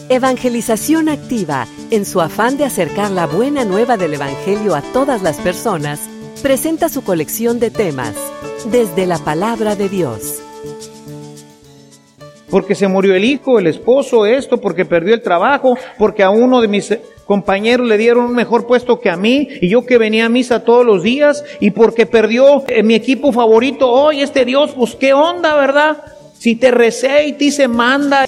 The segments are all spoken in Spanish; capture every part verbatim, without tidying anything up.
Evangelización Activa, en su afán de acercar la buena nueva del Evangelio a todas las personas, presenta su colección de temas, desde la palabra de Dios. Porque se murió el hijo, el esposo, esto, porque perdió el trabajo, porque a uno de mis compañeros le dieron un mejor puesto que a mí, y yo que venía a misa todos los días, y porque perdió eh, mi equipo favorito, hoy este Dios, pues qué onda, ¿verdad? Si te recé y te hice manda.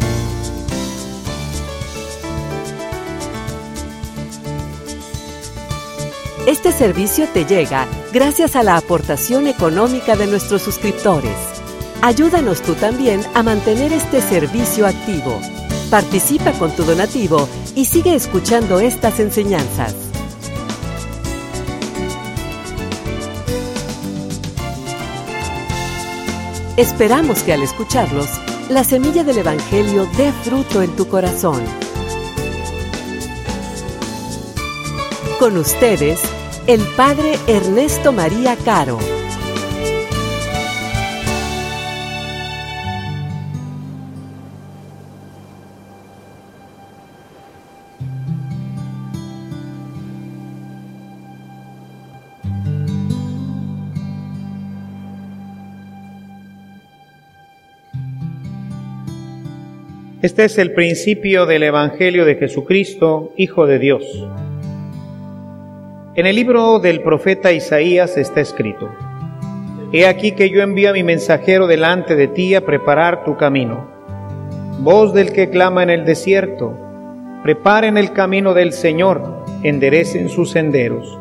Este servicio te llega gracias a la aportación económica de nuestros suscriptores. Ayúdanos tú también a mantener este servicio activo. Participa con tu donativo y sigue escuchando estas enseñanzas. Esperamos que al escucharlos, la semilla del Evangelio dé fruto en tu corazón. Con ustedes, el Padre Ernesto María Caro. Este es el principio del Evangelio de Jesucristo, Hijo de Dios. En el libro del profeta Isaías está escrito: He aquí que yo envío a mi mensajero delante de ti a preparar tu camino. Voz del que clama en el desierto, preparen el camino del Señor, enderecen sus senderos.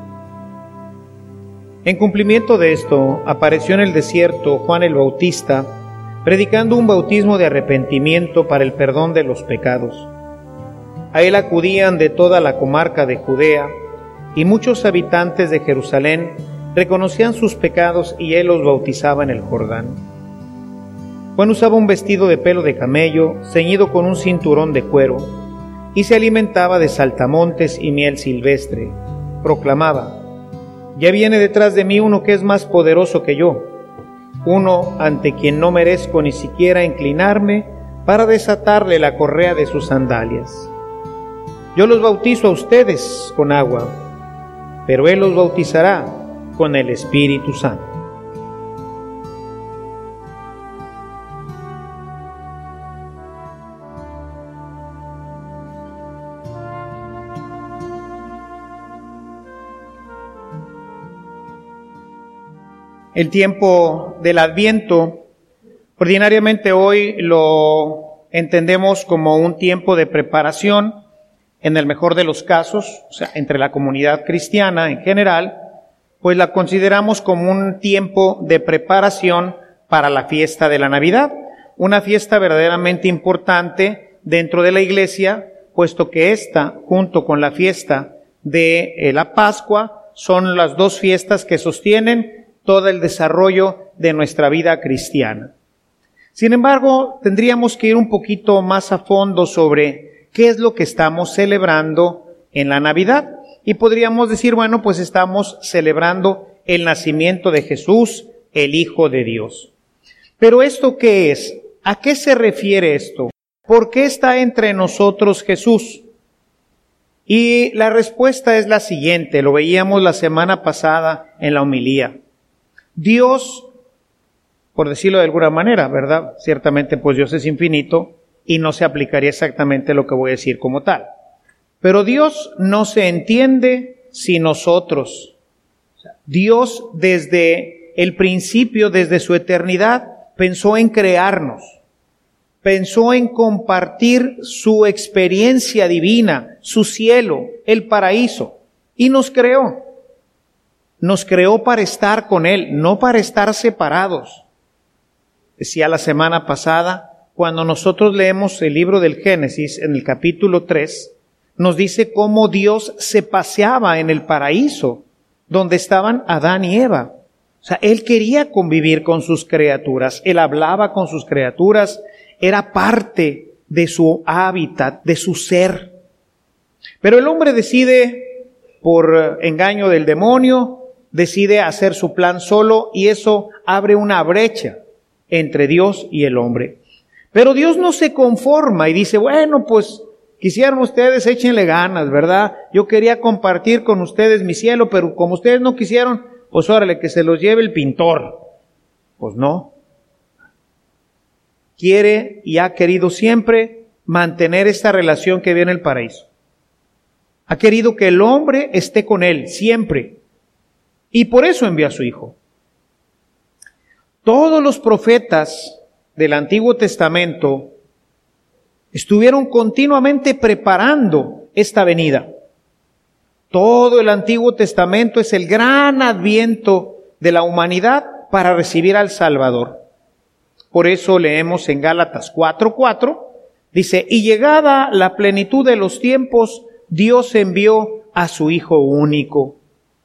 En cumplimiento de esto, apareció en el desierto Juan el Bautista, predicando un bautismo de arrepentimiento para el perdón de los pecados. A él acudían de toda la comarca de Judea, y muchos habitantes de Jerusalén reconocían sus pecados y él los bautizaba en el Jordán. Juan usaba un vestido de pelo de camello, ceñido con un cinturón de cuero, y se alimentaba de saltamontes y miel silvestre. Proclamaba: Ya viene detrás de mí uno que es más poderoso que yo, uno ante quien no merezco ni siquiera inclinarme para desatarle la correa de sus sandalias. Yo los bautizo a ustedes con agua, pero Él los bautizará con el Espíritu Santo. El tiempo del Adviento, ordinariamente hoy lo entendemos como un tiempo de preparación. En el mejor de los casos, o sea, entre la comunidad cristiana en general, pues la consideramos como un tiempo de preparación para la fiesta de la Navidad, una fiesta verdaderamente importante dentro de la Iglesia, puesto que esta, junto con la fiesta de eh, la Pascua, son las dos fiestas que sostienen todo el desarrollo de nuestra vida cristiana. Sin embargo, tendríamos que ir un poquito más a fondo sobre ¿qué es lo que estamos celebrando en la Navidad? Y podríamos decir, bueno, pues estamos celebrando el nacimiento de Jesús, el Hijo de Dios. Pero ¿esto qué es? ¿A qué se refiere esto? ¿Por qué está entre nosotros Jesús? Y la respuesta es la siguiente, lo veíamos la semana pasada en la homilía. Dios, por decirlo de alguna manera, ¿verdad? Ciertamente, pues Dios es infinito, y no se aplicaría exactamente lo que voy a decir como tal. Pero Dios no se entiende sin nosotros. Dios desde el principio, desde su eternidad, pensó en crearnos. Pensó en compartir su experiencia divina, su cielo, el paraíso, y nos creó. Nos creó para estar con Él, no para estar separados. Decía la semana pasada, cuando nosotros leemos el libro del Génesis, en el capítulo tres, nos dice cómo Dios se paseaba en el paraíso, donde estaban Adán y Eva. O sea, Él quería convivir con sus criaturas, Él hablaba con sus criaturas, era parte de su hábitat, de su ser. Pero el hombre decide, por engaño del demonio, decide hacer su plan solo, y eso abre una brecha entre Dios y el hombre. Pero Dios no se conforma y dice, bueno, pues quisieran ustedes, échenle ganas, ¿verdad? Yo quería compartir con ustedes mi cielo, pero como ustedes no quisieron, pues órale, que se los lleve el pintor. Pues no. Quiere y ha querido siempre mantener esta relación que viene en el paraíso. Ha querido que el hombre esté con él siempre. Y por eso envió a su Hijo. Todos los profetas del Antiguo Testamento estuvieron continuamente preparando esta venida. Todo el Antiguo Testamento es el gran adviento de la humanidad para recibir al Salvador. Por eso leemos en Gálatas cuatro cuatro, dice, y llegada la plenitud de los tiempos, Dios envió a su Hijo único.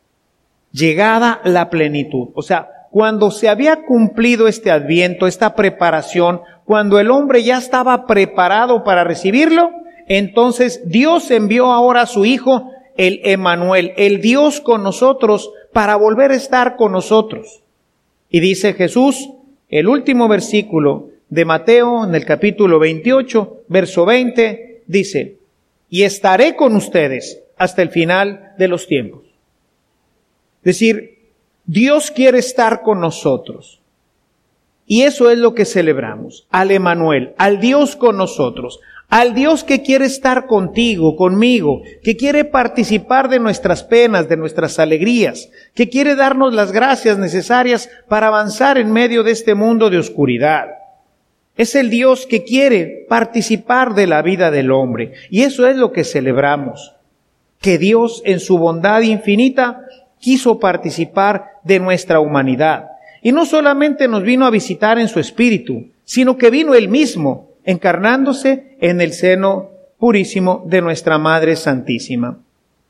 Llegada la plenitud. O sea, cuando se había cumplido este adviento, esta preparación, cuando el hombre ya estaba preparado para recibirlo, entonces Dios envió ahora a su Hijo, el Emmanuel, el Dios con nosotros, para volver a estar con nosotros. Y dice Jesús, el último versículo de Mateo, en el capítulo veintiocho, verso veinte, dice, y estaré con ustedes hasta el final de los tiempos. Es decir, Dios quiere estar con nosotros. Y eso es lo que celebramos, al Emmanuel, al Dios con nosotros, al Dios que quiere estar contigo, conmigo, que quiere participar de nuestras penas, de nuestras alegrías, que quiere darnos las gracias necesarias para avanzar en medio de este mundo de oscuridad. Es el Dios que quiere participar de la vida del hombre. Y eso es lo que celebramos, que Dios en su bondad infinita quiso participar de nuestra humanidad. Y no solamente nos vino a visitar en su espíritu, sino que vino Él mismo, encarnándose en el seno purísimo de nuestra Madre Santísima.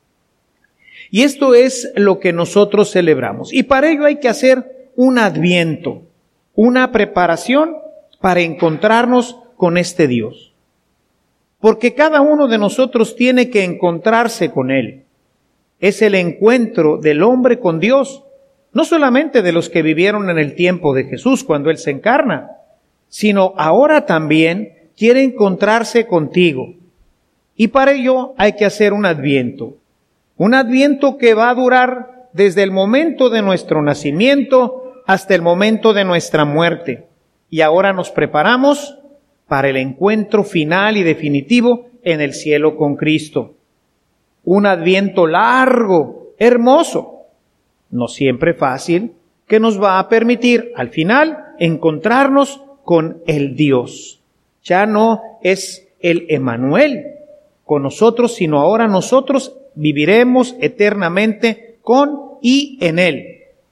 Y esto es lo que nosotros celebramos. Y para ello hay que hacer un adviento, una preparación para encontrarnos con este Dios. Porque cada uno de nosotros tiene que encontrarse con Él. Es el encuentro del hombre con Dios, no solamente de los que vivieron en el tiempo de Jesús cuando Él se encarna, sino ahora también quiere encontrarse contigo. Y para ello hay que hacer un adviento. Un adviento que va a durar desde el momento de nuestro nacimiento hasta el momento de nuestra muerte. Y ahora nos preparamos para el encuentro final y definitivo en el cielo con Cristo. Un adviento largo, hermoso, no siempre fácil, que nos va a permitir al final encontrarnos con el Dios. Ya no es el Emmanuel con nosotros, sino ahora nosotros viviremos eternamente con y en Él.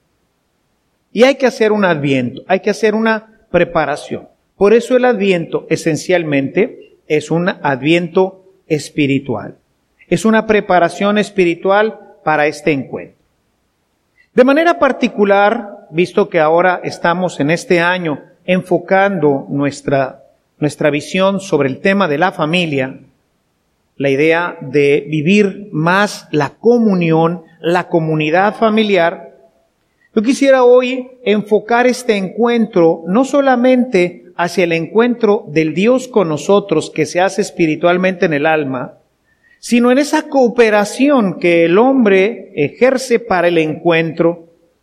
Y hay que hacer un adviento, hay que hacer una preparación. Por eso el adviento esencialmente es un adviento espiritual. Es una preparación espiritual para este encuentro. De manera particular, visto que ahora estamos en este año enfocando nuestra, nuestra visión sobre el tema de la familia, la idea de vivir más la comunión, la comunidad familiar, yo quisiera hoy enfocar este encuentro no solamente hacia el encuentro del Dios con nosotros que se hace espiritualmente en el alma, sino en esa cooperación que el hombre ejerce para el encuentro.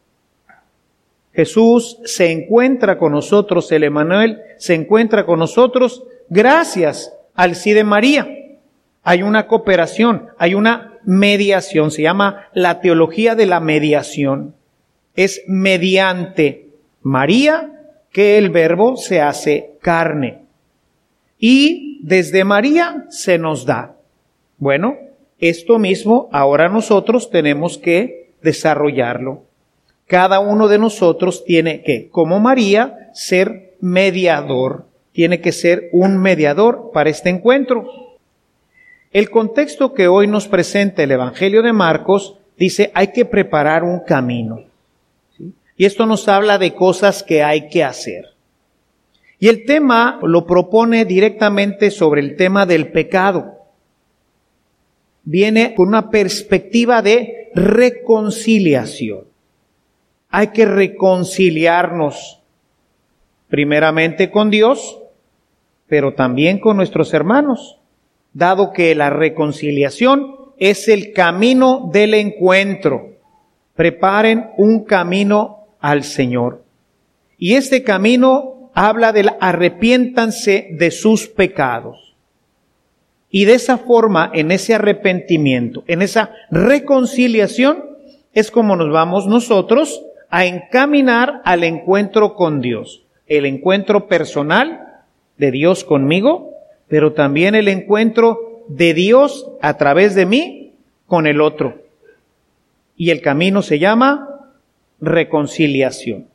Jesús se encuentra con nosotros, el Emmanuel se encuentra con nosotros gracias al sí de María. Hay una cooperación, hay una mediación, se llama la teología de la mediación. Es mediante María que el Verbo se hace carne. Y desde María se nos da. Bueno, esto mismo ahora nosotros tenemos que desarrollarlo. Cada uno de nosotros tiene que, como María, ser mediador. Tiene que ser un mediador para este encuentro. El contexto que hoy nos presenta el Evangelio de Marcos dice, hay que preparar un camino. ¿Sí? Y esto nos habla de cosas que hay que hacer. Y el tema lo propone directamente sobre el tema del pecado. Viene con una perspectiva de reconciliación. Hay que reconciliarnos primeramente con Dios pero también con nuestros hermanos, dado que la reconciliación es el camino del encuentro. Preparen un camino al Señor. Y este camino habla del arrepiéntanse de sus pecados. Y de esa forma, en ese arrepentimiento, en esa reconciliación, es como nos vamos nosotros a encaminar al encuentro con Dios. El encuentro personal de Dios conmigo, pero también el encuentro de Dios a través de mí con el otro. Y el camino se llama reconciliación.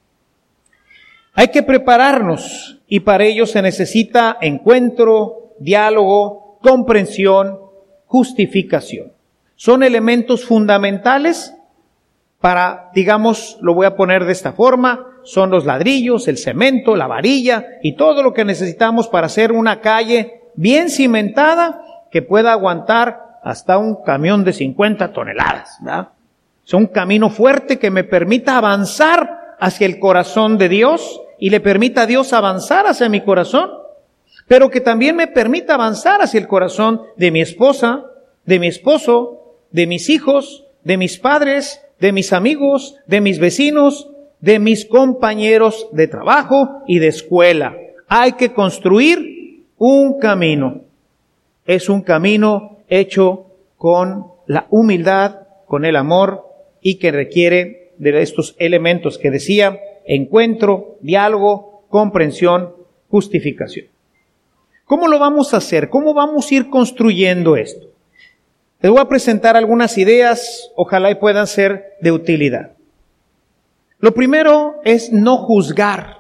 Hay que prepararnos y para ello se necesita encuentro, diálogo, comprensión, justificación. Son elementos fundamentales para, digamos, lo voy a poner de esta forma, son los ladrillos, el cemento, la varilla y todo lo que necesitamos para hacer una calle bien cimentada que pueda aguantar hasta un camión de cincuenta toneladas, ¿verdad? Es un camino fuerte que me permita avanzar hacia el corazón de Dios y le permita a Dios avanzar hacia mi corazón, pero que también me permita avanzar hacia el corazón de mi esposa, de mi esposo, de mis hijos, de mis padres, de mis amigos, de mis vecinos, de mis compañeros de trabajo y de escuela. Hay que construir un camino. Es un camino hecho con la humildad, con el amor y que requiere de estos elementos que decía, encuentro, diálogo, comprensión, justificación. ¿Cómo lo vamos a hacer? ¿Cómo vamos a ir construyendo esto? Les voy a presentar algunas ideas, ojalá y puedan ser de utilidad. Lo primero es no juzgar.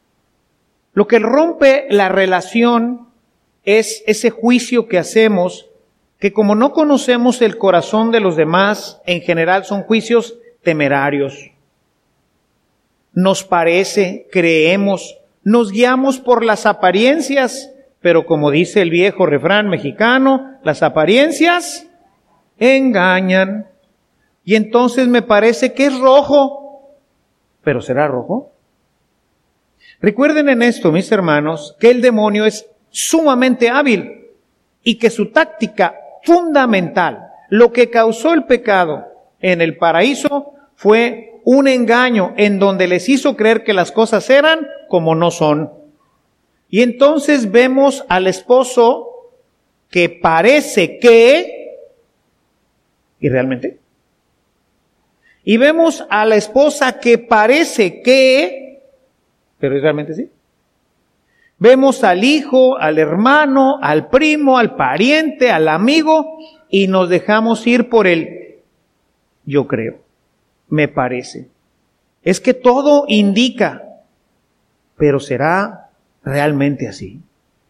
Lo que rompe la relación es ese juicio que hacemos, que como no conocemos el corazón de los demás, en general son juicios temerarios. Nos parece, creemos, nos guiamos por las apariencias, pero como dice el viejo refrán mexicano, las apariencias engañan. Y entonces me parece que es rojo, pero ¿será rojo? Recuerden en esto, mis hermanos, que el demonio es sumamente hábil y que su táctica fundamental, lo que causó el pecado en el paraíso, fue un engaño en donde les hizo creer que las cosas eran como no son. Y entonces vemos al esposo que parece que, y realmente, y vemos a la esposa que parece que, pero realmente sí. Vemos al hijo, al hermano, al primo, al pariente, al amigo, y nos dejamos ir por el yo creo, me parece. Es que todo indica, pero ¿será realmente así?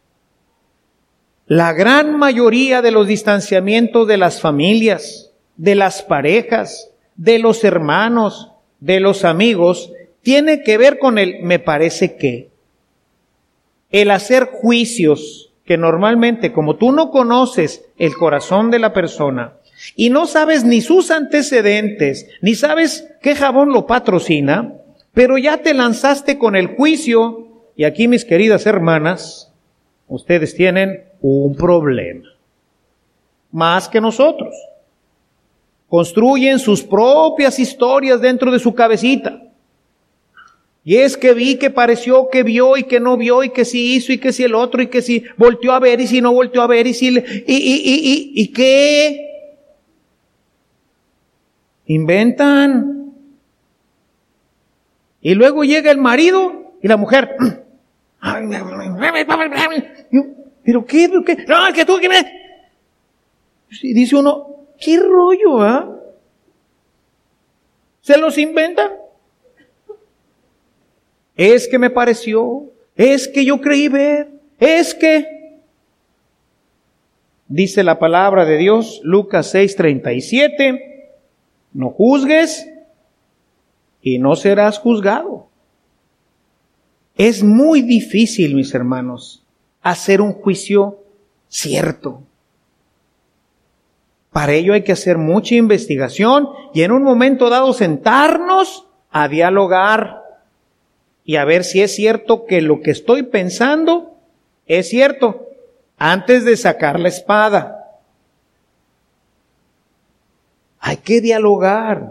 La gran mayoría de los distanciamientos de las familias, de las parejas, de los hermanos, de los amigos, tiene que ver con el me parece que. El hacer juicios que normalmente, como tú no conoces el corazón de la persona y no sabes ni sus antecedentes, ni sabes qué jabón lo patrocina, pero ya te lanzaste con el juicio, y aquí mis queridas hermanas, ustedes tienen un problema. Más que nosotros. Construyen sus propias historias dentro de su cabecita. Y es que vi, que pareció, que vio y que no vio, y que sí hizo y que sí el otro, y que sí volteó a ver y si no volteó a ver y si... Y, y, y, y, ¿y qué? Inventan. Y luego llega el marido y la mujer... ¿Pero qué? ¿Pero qué? No, es que tú... que me... Y dice uno, ¿qué rollo, ah? ¿eh? ¿Se los inventan? Es que me pareció, es que yo creí ver, es que... Dice la palabra de Dios, Lucas seis treinta y siete, no juzgues y no serás juzgado. Es muy difícil, mis hermanos, hacer un juicio cierto. Para ello hay que hacer mucha investigación y en un momento dado sentarnos a dialogar y a ver si es cierto que lo que estoy pensando Es cierto, antes de sacar la espada, hay que dialogar.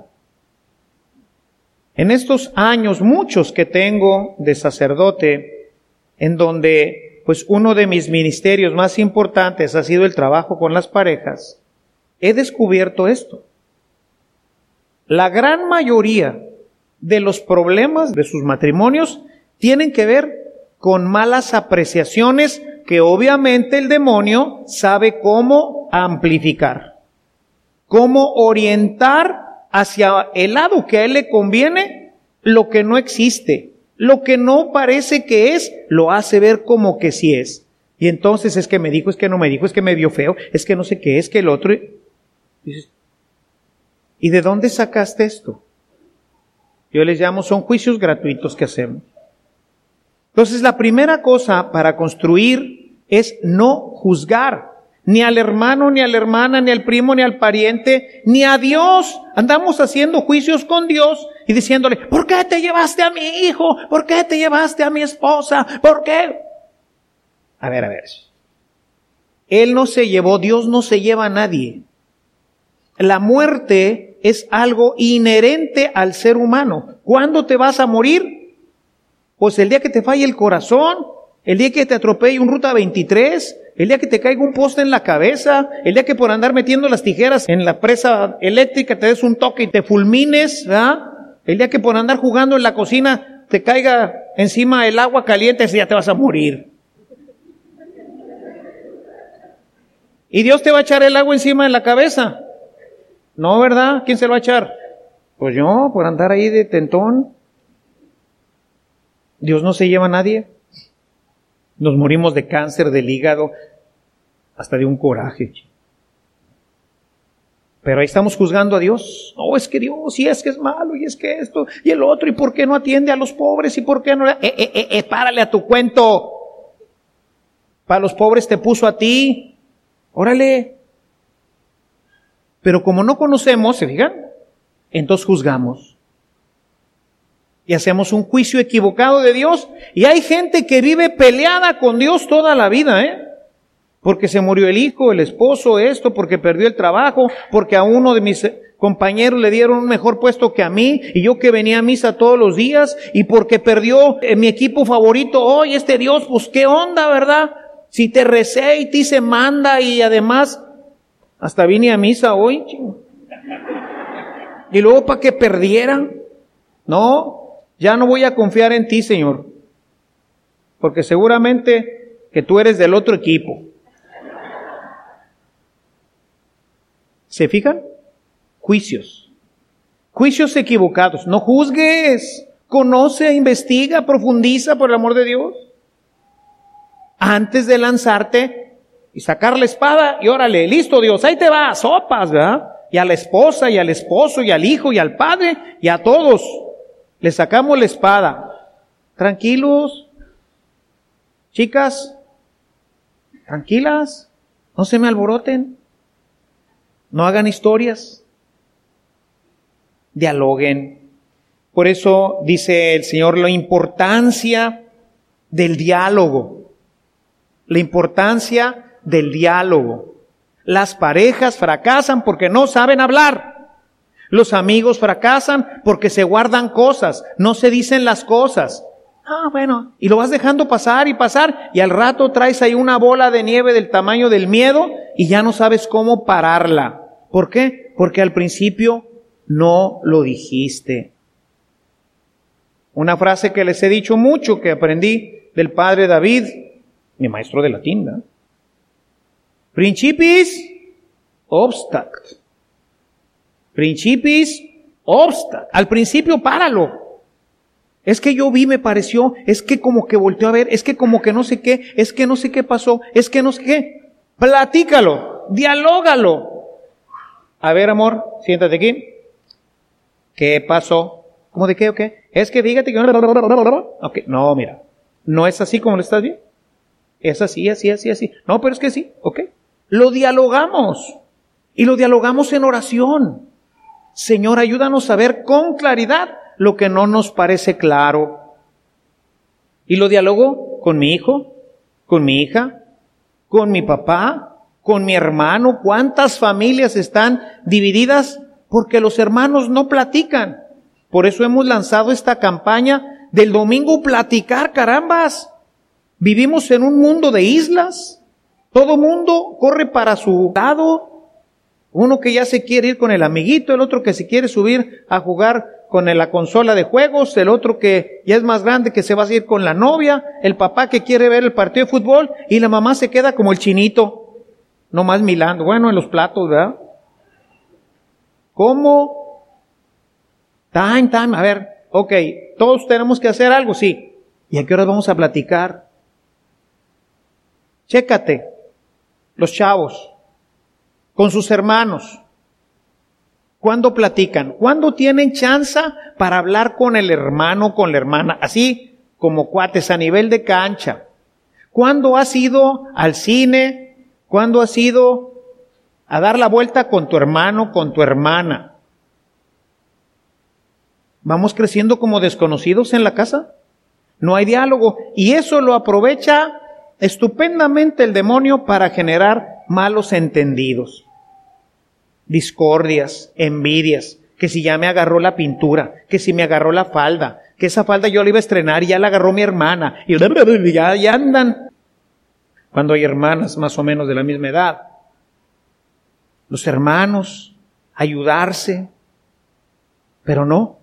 En estos años, muchos que tengo de sacerdote, en donde pues uno de mis ministerios más importantes ha sido el trabajo con las parejas, he descubierto esto. La gran mayoría de los problemas de sus matrimonios tienen que ver con malas apreciaciones que obviamente el demonio sabe cómo amplificar, cómo orientar hacia el lado que a él le conviene lo que no existe, lo que no parece que es, lo hace ver como que sí es. Y entonces es que me dijo, es que no me dijo, es que me vio feo, es que no sé qué, es que el otro. Dices, ¿y de dónde sacaste esto? Yo les llamo, son juicios gratuitos que hacemos. Entonces la primera cosa para construir es no juzgar, ni al hermano, ni a la hermana, ni al primo, ni al pariente, ni a Dios. Andamos haciendo juicios con Dios y diciéndole, ¿por qué te llevaste a mi hijo? ¿Por qué te llevaste a mi esposa? ¿Por qué? A ver, a ver. Él no se llevó, Dios no se lleva a nadie. La muerte es algo inherente al ser humano. ¿Cuándo te vas a morir? Pues el día que te falle el corazón, el día que te atropelle un ruta veintitrés, el día que te caiga un poste en la cabeza, el día que por andar metiendo las tijeras en la presa eléctrica te des un toque y te fulmines, ¿verdad? El día que por andar jugando en la cocina te caiga encima el agua caliente, ese día te vas a morir. ¿Y Dios te va a echar el agua encima de la cabeza? No, ¿verdad? ¿Quién se lo va a echar? Pues yo, por andar ahí de tentón. Dios no se lleva a nadie. Nos morimos de cáncer del hígado, hasta de un coraje. Pero ahí estamos juzgando a Dios. No, es que Dios, y es que es malo, y es que esto, y el otro, y por qué no atiende a los pobres, y por qué no... Eh, eh, eh, eh párale a tu cuento. Para los pobres te puso a ti. Órale. Pero como no conocemos, ¿se fijan? Entonces juzgamos. Y hacemos un juicio equivocado de Dios. Y hay gente que vive peleada con Dios toda la vida, ¿eh? Porque se murió el hijo, el esposo, esto, porque perdió el trabajo, porque a uno de mis compañeros le dieron un mejor puesto que a mí, y yo que venía a misa todos los días, y porque perdió eh, mi equipo favorito. Oye, este Dios, pues qué onda, ¿verdad? Si te recé y te hice manda, y además, hasta vine a misa hoy, chingo. Y luego para que perdieran. No. Ya no voy a confiar en ti, Señor, porque seguramente que tú eres del otro equipo. ¿Se fijan? Juicios. Juicios equivocados. No juzgues. Conoce, investiga, profundiza por el amor de Dios. Antes de lanzarte y sacar la espada y órale, listo Dios, ahí te va, sopas, ¿verdad? Y a la esposa, y al esposo, y al hijo, y al padre, y a todos. Le sacamos la espada. Tranquilos. Chicas, tranquilas. No se me alboroten. No hagan historias. Dialoguen. Por eso dice el Señor la importancia del diálogo. La importancia del diálogo. Las parejas fracasan porque no saben hablar. Los amigos fracasan porque se guardan cosas, no se dicen las cosas. Ah, bueno, y lo vas dejando pasar y pasar, y al rato traes ahí una bola de nieve del tamaño del miedo y ya no sabes cómo pararla. ¿Por qué? Porque al principio no lo dijiste. Una frase que les he dicho mucho, que aprendí del padre David, mi maestro de latín, ¿no? Principis obstac. Principis obstac. Al principio páralo. Es que yo vi, me pareció, es que como que volteó a ver, es que como que no sé qué, es que no sé qué pasó, es que no sé qué. Platícalo, dialógalo. A ver, amor, siéntate aquí. ¿Qué pasó? ¿Cómo de qué o qué? Es que fíjate que... Okay. No, mira, no es así como lo estás viendo. Es así, así, así, así. No, pero es que sí, ok. Lo dialogamos. Y lo dialogamos en oración. Señor, ayúdanos a ver con claridad lo que no nos parece claro. Y lo dialogo con mi hijo, con mi hija, con mi papá, con mi hermano. ¿Cuántas familias están divididas? Porque los hermanos no platican. Por eso hemos lanzado esta campaña del domingo platicar, carambas. Vivimos en un mundo de islas. Todo mundo corre para su lado. Uno que ya se quiere ir con el amiguito, el otro que se quiere subir a jugar con la consola de juegos, el otro que ya es más grande que se va a ir con la novia, el papá que quiere ver el partido de fútbol y la mamá se queda como el chinito, nomás milando, bueno, en los platos, ¿verdad? ¿Cómo? Time, time, a ver, ok, todos tenemos que hacer algo, sí. ¿Y a qué horas vamos a platicar? Chécate, los chavos, con sus hermanos. ¿Cuándo platican? ¿Cuándo tienen chance para hablar con el hermano, con la hermana? Así como cuates a nivel de cancha. ¿Cuándo has ido al cine? ¿Cuándo has ido a dar la vuelta con tu hermano, con tu hermana? ¿Vamos creciendo como desconocidos en la casa? No hay diálogo. Y eso lo aprovecha estupendamente el demonio para generar malos entendidos. Discordias, envidias, que si ya me agarró la pintura, que si me agarró la falda, que esa falda yo la iba a estrenar y ya la agarró mi hermana, y ya, ya andan. Cuando hay hermanas más o menos de la misma edad. Los hermanos, ayudarse, pero no.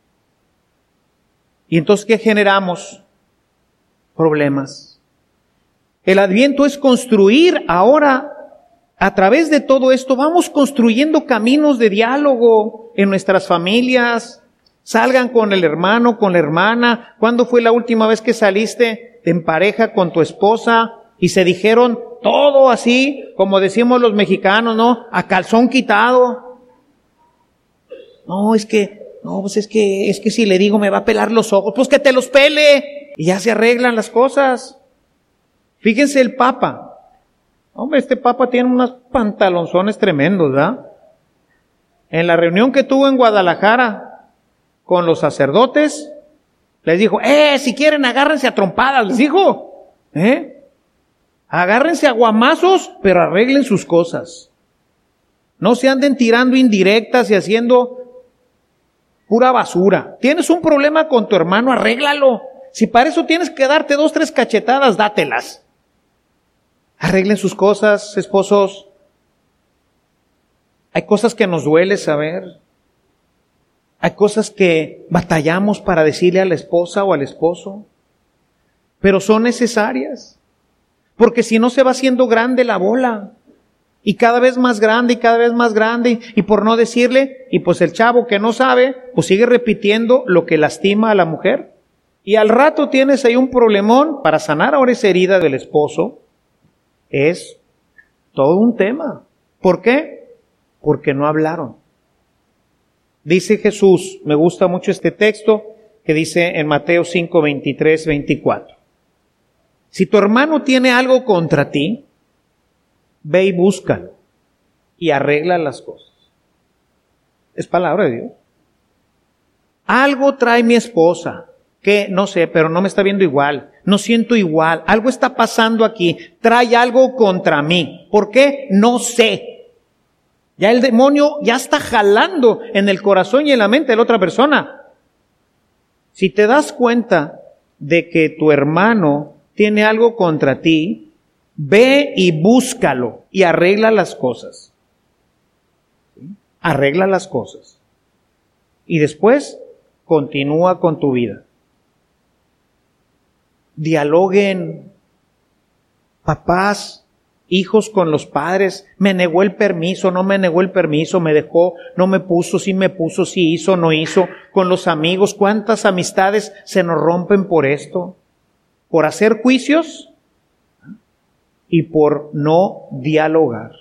¿Y entonces qué generamos? Problemas. El Adviento es construir ahora. A través de todo esto vamos construyendo caminos de diálogo en nuestras familias. Salgan con el hermano, con la hermana. ¿Cuándo fue la última vez que saliste en pareja con tu esposa y se dijeron todo así, como decimos los mexicanos, ¿no? A calzón quitado. No, es que, no, pues es que, es que si le digo me va a pelar los ojos. Pues que te los pele. Y ya se arreglan las cosas. Fíjense el Papa. Hombre, este Papa tiene unos pantalonzones tremendos, ¿verdad? En la reunión que tuvo en Guadalajara con los sacerdotes, les dijo, eh, si quieren agárrense a trompadas, les dijo, eh, agárrense a guamazos, pero arreglen sus cosas. No se anden tirando indirectas y haciendo pura basura. Tienes un problema con tu hermano, arréglalo. Si para eso tienes que darte dos, tres cachetadas, dátelas. Arreglen sus cosas, esposos. Hay cosas que nos duele saber. Hay cosas que batallamos para decirle a la esposa o al esposo. Pero son necesarias. Porque si no se va haciendo grande la bola. Y cada vez más grande y cada vez más grande. Y por no decirle, y pues el chavo que no sabe, pues sigue repitiendo lo que lastima a la mujer. Y al rato tienes ahí un problemón para sanar ahora esa herida del esposo. Es todo un tema. ¿Por qué? Porque no hablaron. Dice Jesús, me gusta mucho este texto que dice en Mateo cinco, veintitrés, veinticuatro. Si tu hermano tiene algo contra ti, ve y búscalo y arregla las cosas. Es palabra de Dios. Algo trae mi esposa. Que no sé, pero no me está viendo igual, no siento igual, algo está pasando aquí, trae algo contra mí. ¿Por qué? No sé. Ya el demonio ya está jalando en el corazón y en la mente de la otra persona. Si te das cuenta de que tu hermano tiene algo contra ti, ve y búscalo y arregla las cosas. Arregla las cosas. Y después continúa con tu vida. Dialoguen, papás, hijos con los padres. Me negó el permiso, no me negó el permiso, me dejó, no me puso, sí me puso, sí hizo, no hizo. Con los amigos, ¿cuántas amistades se nos rompen por esto? Por hacer juicios y por no dialogar.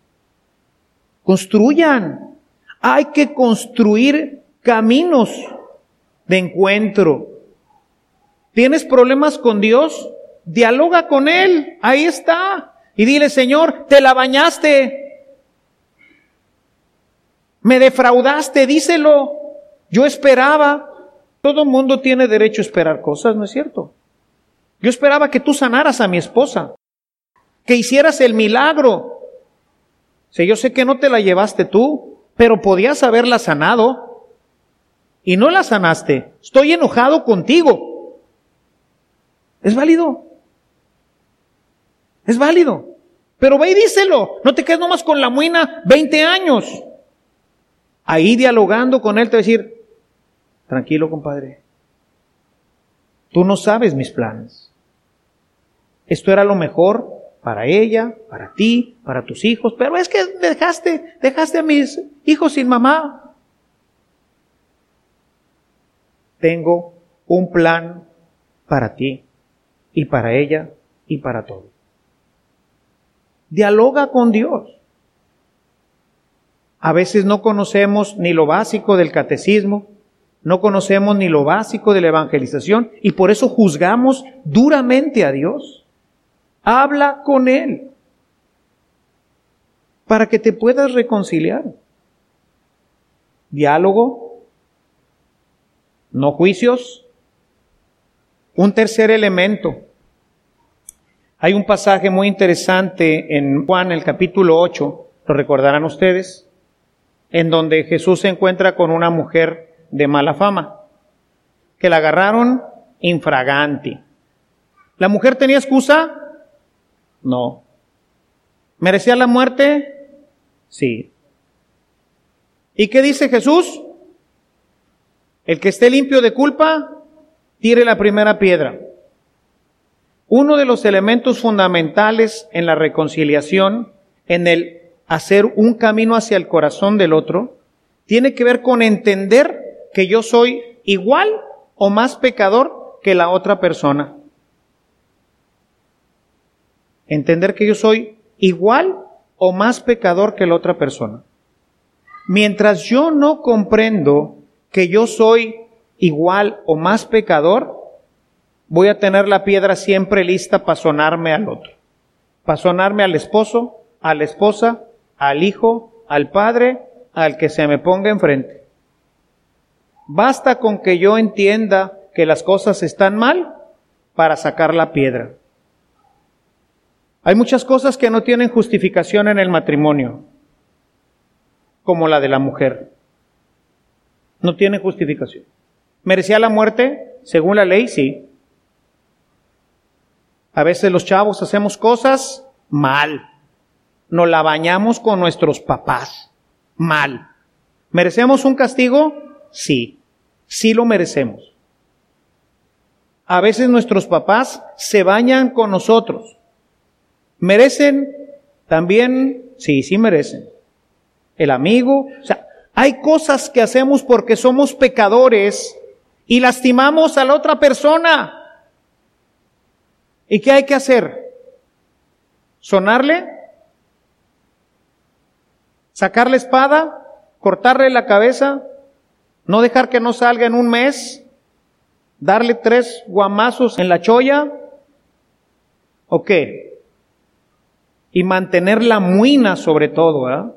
Construyan. Hay que construir caminos de encuentro. ¿Tienes problemas con Dios? Dialoga con Él. Ahí está. Y dile, Señor, te la bañaste. Me defraudaste, díselo. Yo esperaba. Todo el mundo tiene derecho a esperar cosas, ¿no es cierto? Yo esperaba que tú sanaras a mi esposa, que hicieras el milagro. O sea, yo sé que no te la llevaste tú, pero podías haberla sanado y no la sanaste. Estoy enojado contigo. Es válido. Es válido. Pero ve y díselo. No te quedes nomás con la muina veinte años. Ahí dialogando con él te va a decir, tranquilo, compadre. Tú no sabes mis planes. Esto era lo mejor para ella, para ti, para tus hijos, pero es que dejaste, dejaste a mis hijos sin mamá. Tengo un plan para ti y para ella y para todos. Dialoga con Dios. A veces no conocemos ni lo básico del catecismo, no conocemos ni lo básico de la evangelización y por eso juzgamos duramente a Dios. Habla con Él para que te puedas reconciliar. Diálogo, no juicios. Un tercer elemento. Hay un pasaje muy interesante en Juan, el capítulo ocho, lo recordarán ustedes, en donde Jesús se encuentra con una mujer de mala fama, que la agarraron infraganti. ¿La mujer tenía excusa? No. ¿Merecía la muerte? Sí. ¿Y qué dice Jesús? El que esté limpio de culpa, tire la primera piedra. Uno de los elementos fundamentales en la reconciliación, en el hacer un camino hacia el corazón del otro, tiene que ver con entender que yo soy igual o más pecador que la otra persona. Entender que yo soy igual o más pecador que la otra persona. Mientras yo no comprendo que yo soy igual o más pecador, voy a tener la piedra siempre lista para sonarme al otro. Para sonarme al esposo, a la esposa, al hijo, al padre, al que se me ponga enfrente. Basta con que yo entienda que las cosas están mal para sacar la piedra. Hay muchas cosas que no tienen justificación en el matrimonio, como la de la mujer. No tiene justificación. ¿Merecía la muerte? Según la ley, sí. A veces los chavos hacemos cosas mal. Nos la bañamos con nuestros papás. Mal. ¿Merecemos un castigo? Sí. Sí lo merecemos. A veces nuestros papás se bañan con nosotros. ¿Merecen también? Sí, sí merecen. El amigo. O sea, hay cosas que hacemos porque somos pecadores y lastimamos a la otra persona. ¿Y qué hay que hacer? ¿Sonarle? ¿Sacar la espada? ¿Cortarle la cabeza? ¿No dejar que no salga en un mes? ¿Darle tres guamazos en la cholla? ¿O qué? Y mantener la muina sobre todo, ¿eh?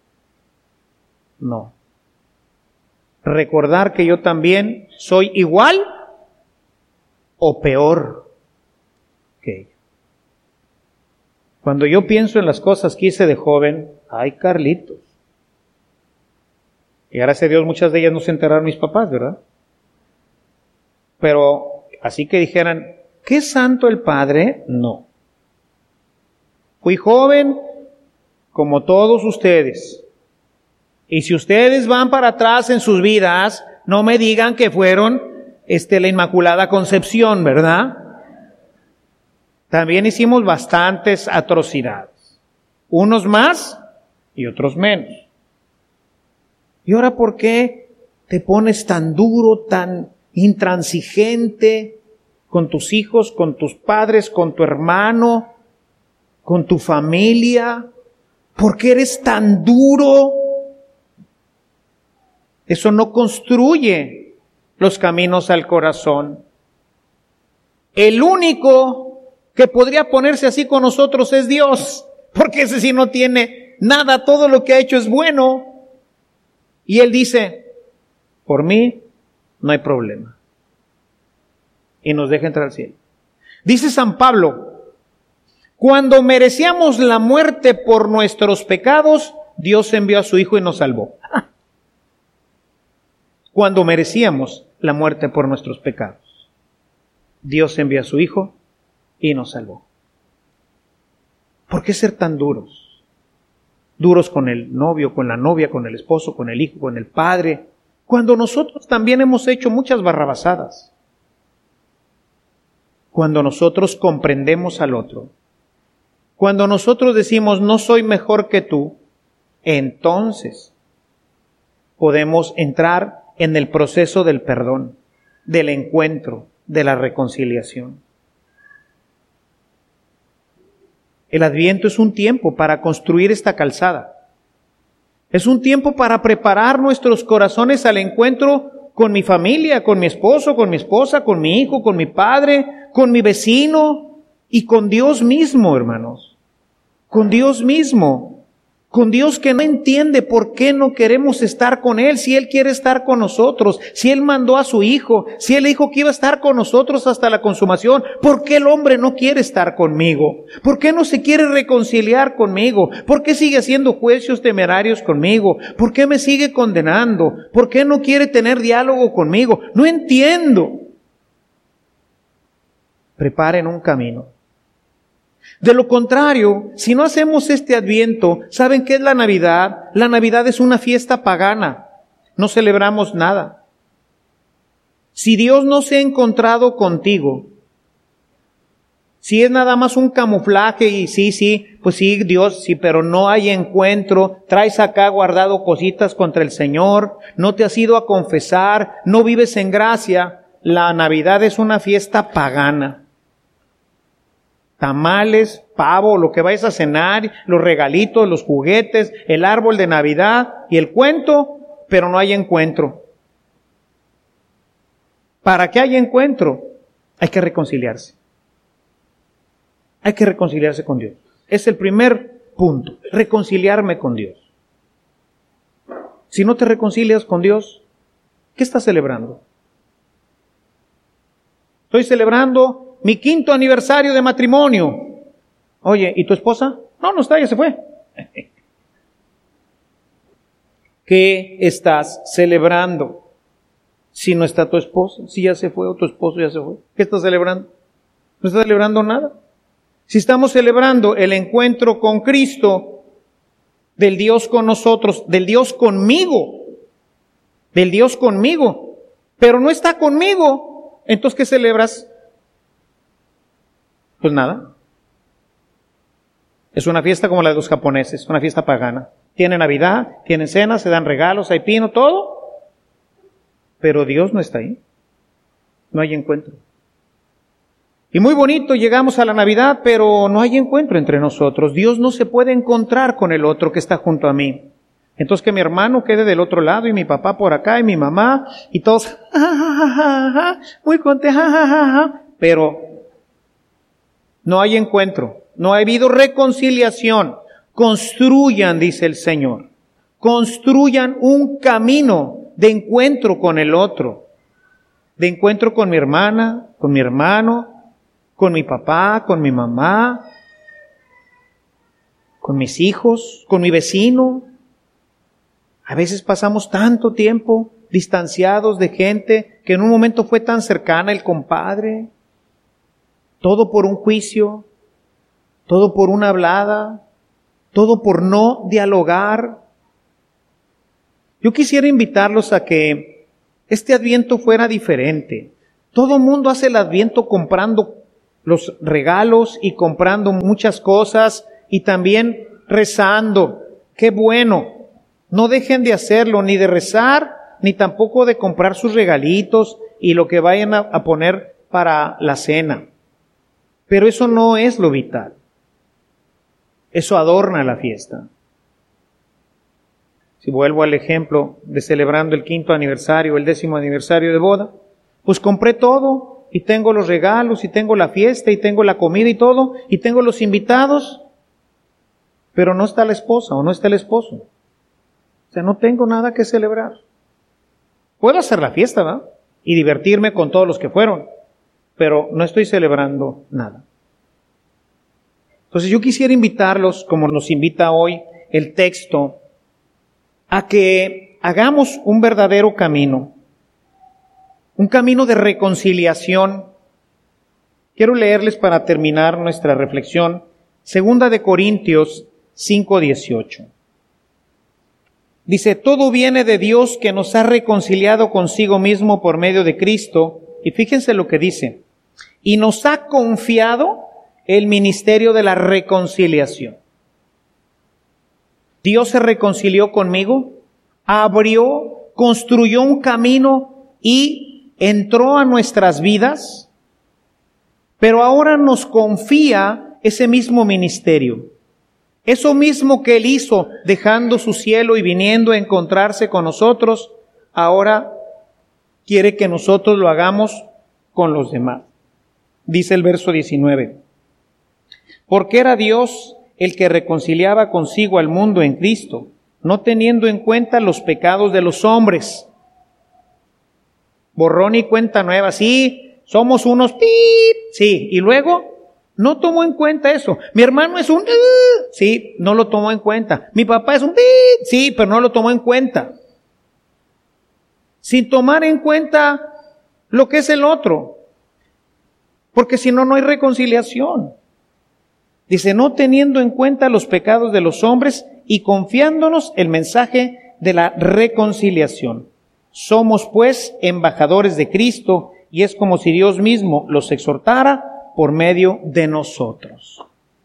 No. Recordar que yo también soy igual o peor que ella. Cuando yo pienso en las cosas que hice de joven, ay, Carlitos. Y gracias a Dios muchas de ellas no se enteraron mis papás, ¿verdad? Pero así que dijeran, ¿qué santo el padre? No. Fui joven como todos ustedes. Y si ustedes van para atrás en sus vidas, no me digan que fueron este, la Inmaculada Concepción, ¿verdad? También hicimos bastantes atrocidades. Unos más y otros menos. ¿Y ahora por qué te pones tan duro, tan intransigente con tus hijos, con tus padres, con tu hermano, con tu familia? ¿Por qué eres tan duro? Eso no construye los caminos al corazón. El único que podría ponerse así con nosotros es Dios, porque ese sí no tiene nada, todo lo que ha hecho es bueno. Y Él dice, por mí no hay problema. Y nos deja entrar al cielo. Dice San Pablo, cuando merecíamos la muerte por nuestros pecados, Dios envió a su Hijo y nos salvó. Cuando merecíamos la muerte por nuestros pecados, Dios envió a su Hijo y nos salvó. ¿Por qué ser tan duros? Duros con el novio, con la novia, con el esposo, con el hijo, con el padre, cuando nosotros también hemos hecho muchas barrabasadas. Cuando nosotros comprendemos al otro, cuando nosotros decimos no soy mejor que tú, entonces podemos entrar en el proceso del perdón, del encuentro, de la reconciliación. El Adviento es un tiempo para construir esta calzada. Es un tiempo para preparar nuestros corazones al encuentro con mi familia, con mi esposo, con mi esposa, con mi hijo, con mi padre, con mi vecino y con Dios mismo, hermanos. Con Dios mismo. Con Dios que no entiende por qué no queremos estar con Él, si Él quiere estar con nosotros, si Él mandó a su Hijo, si Él dijo que iba a estar con nosotros hasta la consumación. ¿Por qué el hombre no quiere estar conmigo? ¿Por qué no se quiere reconciliar conmigo? ¿Por qué sigue haciendo juicios temerarios conmigo? ¿Por qué me sigue condenando? ¿Por qué no quiere tener diálogo conmigo? No entiendo. Preparen un camino. De lo contrario, si no hacemos este Adviento, ¿saben qué es la Navidad? La Navidad es una fiesta pagana. No celebramos nada. Si Dios no se ha encontrado contigo, si es nada más un camuflaje y sí, sí, pues sí, Dios, sí, pero no hay encuentro, traes acá guardado cositas contra el Señor, no te has ido a confesar, no vives en gracia, la Navidad es una fiesta pagana. Tamales, pavo, lo que vayas a cenar, los regalitos, los juguetes, el árbol de Navidad y el cuento, pero no hay encuentro. Para que haya encuentro, hay que reconciliarse. Hay que reconciliarse con Dios. Es el primer punto, reconciliarme con Dios. Si no te reconcilias con Dios, ¿qué estás celebrando? Estoy celebrando mi quinto aniversario de matrimonio. Oye, ¿y tu esposa? No, no está, ya se fue. ¿Qué estás celebrando? Si no está tu esposa, si ya se fue o tu esposo ya se fue. ¿Qué estás celebrando? No estás celebrando nada. Si estamos celebrando el encuentro con Cristo, del Dios con nosotros, del Dios conmigo, del Dios conmigo, pero no está conmigo, entonces ¿qué celebras? Pues nada. Es una fiesta como la de los japoneses, una fiesta pagana. Tiene Navidad, tienen cenas, se dan regalos, hay pino, todo. Pero Dios no está ahí. No hay encuentro. Y muy bonito, llegamos a la Navidad, pero no hay encuentro entre nosotros. Dios no se puede encontrar con el otro que está junto a mí. Entonces que mi hermano quede del otro lado y mi papá por acá y mi mamá y todos ja, ja, ja, ja, ja, muy contentos, ja, ja, ja, ja. Pero no hay encuentro, no ha habido reconciliación. Construyan, dice el Señor, construyan un camino de encuentro con el otro, de encuentro con mi hermana, con mi hermano, con mi papá, con mi mamá, con mis hijos, con mi vecino. A veces pasamos tanto tiempo distanciados de gente que en un momento fue tan cercana, el compadre. Todo por un juicio, todo por una hablada, todo por no dialogar. Yo quisiera invitarlos a que este Adviento fuera diferente. Todo el mundo hace el Adviento comprando los regalos y comprando muchas cosas y también rezando. ¡Qué bueno! No dejen de hacerlo, ni de rezar, ni tampoco de comprar sus regalitos y lo que vayan a, a poner para la cena. Pero eso no es lo vital. Eso adorna la fiesta. Si vuelvo al ejemplo de celebrando el quinto aniversario, el décimo aniversario de boda, pues compré todo y tengo los regalos y tengo la fiesta y tengo la comida y todo y tengo los invitados, pero no está la esposa o no está el esposo. O sea, no tengo nada que celebrar. Puedo hacer la fiesta, ¿verdad? Y divertirme con todos los que fueron. pero no estoy celebrando nada. Entonces yo quisiera invitarlos, como nos invita hoy el texto, a que hagamos un verdadero camino, un camino de reconciliación. Quiero leerles para terminar nuestra reflexión, Segunda de Corintios cinco dieciocho. Dice, todo viene de Dios que nos ha reconciliado consigo mismo por medio de Cristo. Y fíjense lo que dice, y nos ha confiado el ministerio de la reconciliación. Dios se reconcilió conmigo, abrió, construyó un camino y entró a nuestras vidas, pero ahora nos confía ese mismo ministerio. Eso mismo que Él hizo, dejando su cielo y viniendo a encontrarse con nosotros, ahora quiere que nosotros lo hagamos con los demás. Dice el verso diecinueve, porque era Dios el que reconciliaba consigo al mundo en Cristo, no teniendo en cuenta los pecados de los hombres. Borrón y cuenta nueva, sí, somos unos pip, sí, y luego no tomó en cuenta eso. Mi hermano es un sí, no lo tomó en cuenta. Mi papá es un sí, pero no lo tomó en cuenta. Sin tomar en cuenta lo que es el otro. Porque si no, no hay reconciliación. Dice, no teniendo en cuenta los pecados de los hombres y confiándonos el mensaje de la reconciliación. Somos pues embajadores de Cristo y es como si Dios mismo los exhortara por medio de nosotros.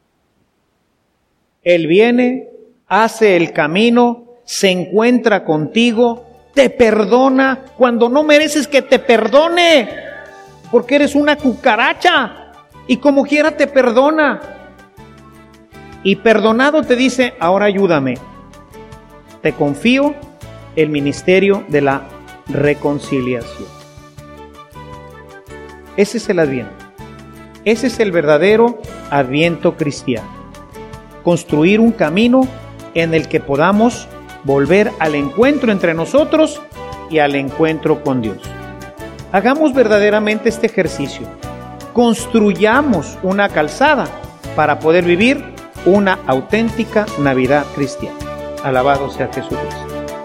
Él viene, hace el camino, se encuentra contigo, te perdona cuando no mereces que te perdone, porque eres una cucaracha y como quiera te perdona. Y perdonado te dice, ahora ayúdame. Te confío el ministerio de la reconciliación. Ese es el Adviento. Ese es el verdadero Adviento cristiano. Construir un camino en el que podamos volver al encuentro entre nosotros y al encuentro con Dios. Hagamos verdaderamente este ejercicio. Construyamos una calzada para poder vivir una auténtica Navidad cristiana. Alabado sea Jesucristo.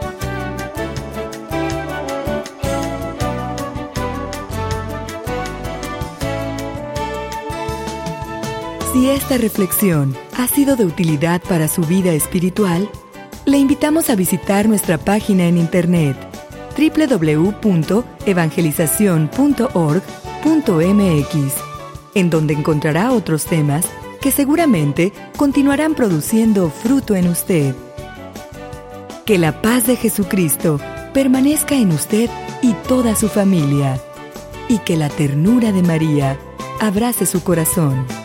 Si esta reflexión ha sido de utilidad para su vida espiritual, le invitamos a visitar nuestra página en internet doble u doble u doble u punto evangelización punto org punto m x, en donde encontrará otros temas que seguramente continuarán produciendo fruto en usted. Que la paz de Jesucristo permanezca en usted y toda su familia, y que la ternura de María abrace su corazón.